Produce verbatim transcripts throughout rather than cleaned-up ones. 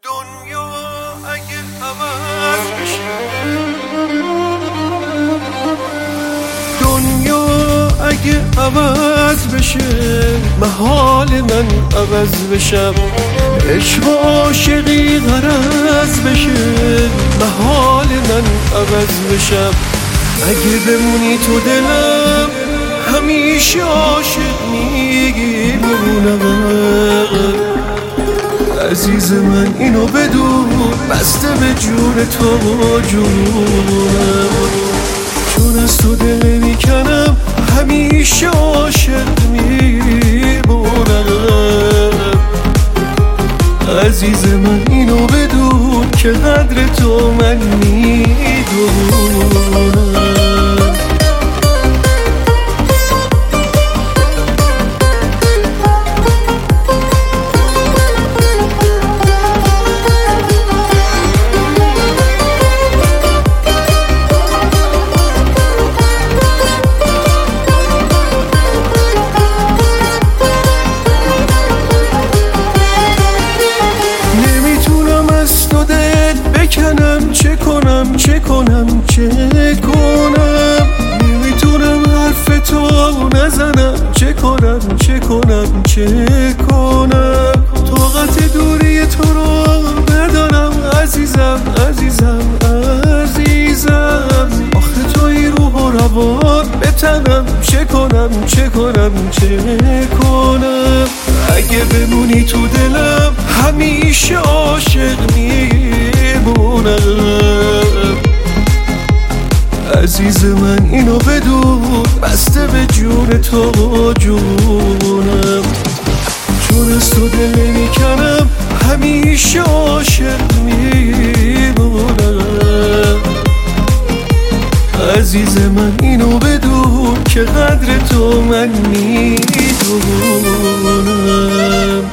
دنیا اگه عوض بشه، دنیا اگه عوض بشه، محال من عوض بشم. عشق و عاشقی غرض بشه، محال من عوض بشم. اگه بمونی تو دلم همیشه عاشق میمونم. عزیز من اینو بدون، بسته به جون تو جونم. چون از تو دل میکنم همیشه عاشق میمونم. عزیز من اینو بدون که قدر تو من میدونم. چه کنم چه کنم چه کنم، نمیتونم حرف تو نزنم. چه کنم چه کنم چه کنم، طاقت دوری تو رو ندارم. عزیزم عزیزم عزیزم، آخه توی روح و روان به تنم. چه کنم چه کنم چه کنم، اگه بمونی تو دلم همیشه عاشق میمونم. عزیز من اینو بدون، بسته به جون تو جونم. چون از تو دل میکنم همیشه عاشق میمونم. عزیز من اینو بدون که قدر تو من میدونم.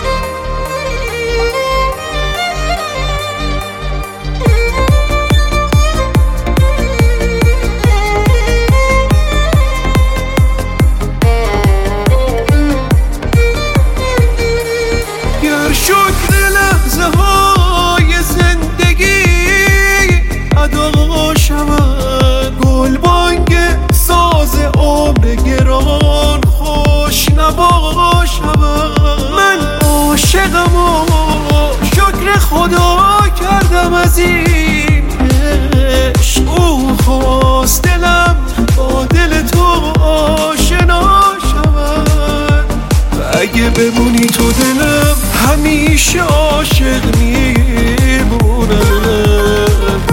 گر شکر لحظه های زندگی ادا شود، گل بانگ ساز عمر گران خوش نوا شود. من عاشقم و شکر خدا کردم از این عشق. او خواست دلم با دل تو آشنا شود. اگه بمونی تو دلم همیشه عاشق میمونم.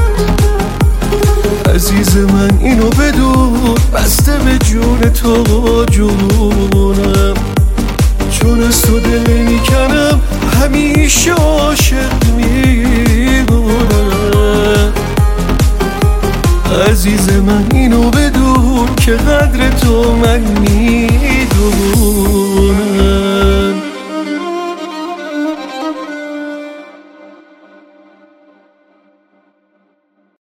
عزیز من اینو بدون، بسته به جون تو جونم. چون از تو دل میکنم همیشه عاشق میمونم. عزیز من اینو بدون که قدر تو من میدونم.